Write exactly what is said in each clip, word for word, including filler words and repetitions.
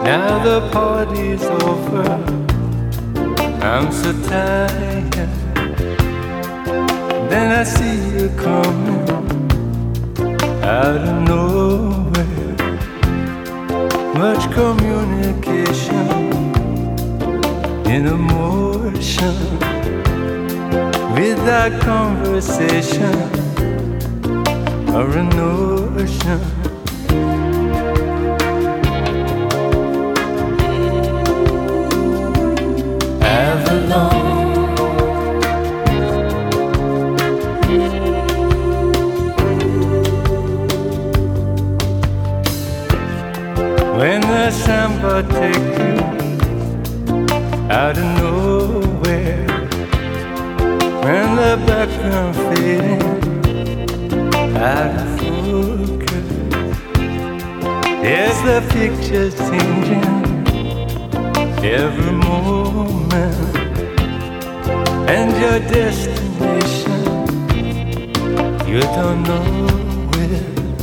Now the party's over, I'm so tired. Then I see you coming out of nowhere. Much communication in emotion, without conversation or a notion. When the samba take you out of nowhere, when the background fading out of focus, there's the picture changing every moment, and your destination you don't know where.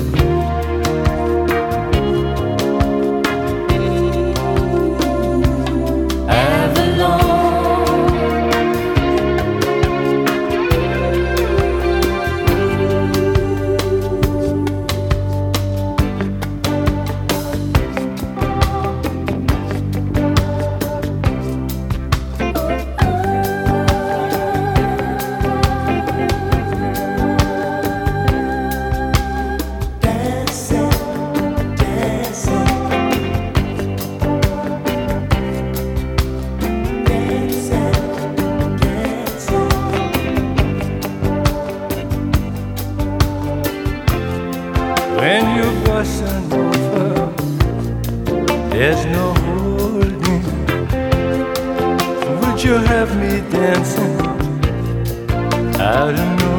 When you bustin' over, there's no holding. Would you have me dancing out of nowhere?